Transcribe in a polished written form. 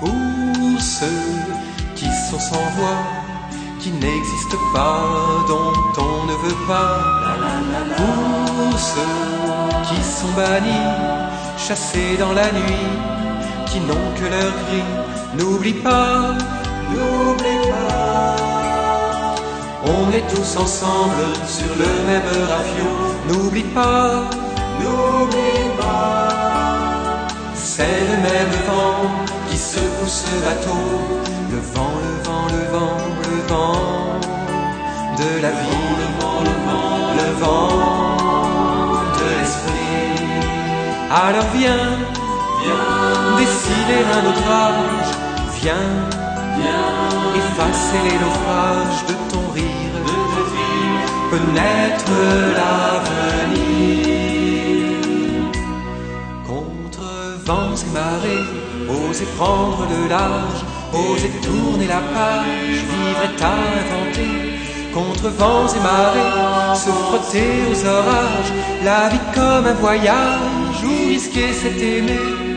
Pour ceux qui sont sans voix, qui n'existent pas, dont on ne veut pas. Pour ceux qui sont bannis, chassés dans la nuit, qui n'ont que leur cri. N'oublie pas, n'oublie pas. On est tous ensemble sur le même rafio. N'oublie pas, n'oublie pas. C'est le même vent qui secoue ce bateau. Le vent, le vent, le vent, le vent de la vie. Le vent, le vent, le vent de l'esprit. Alors viens, viens dessiner un autre âge. Viens, viens effacer les naufrages de ton rire, connaître l'avenir. Contre vents et marées, oser prendre le large, oser tourner la page, vivre est à inventer. Contre vents et marées, se frotter aux orages, la vie comme un voyage où risquer c'est aimer.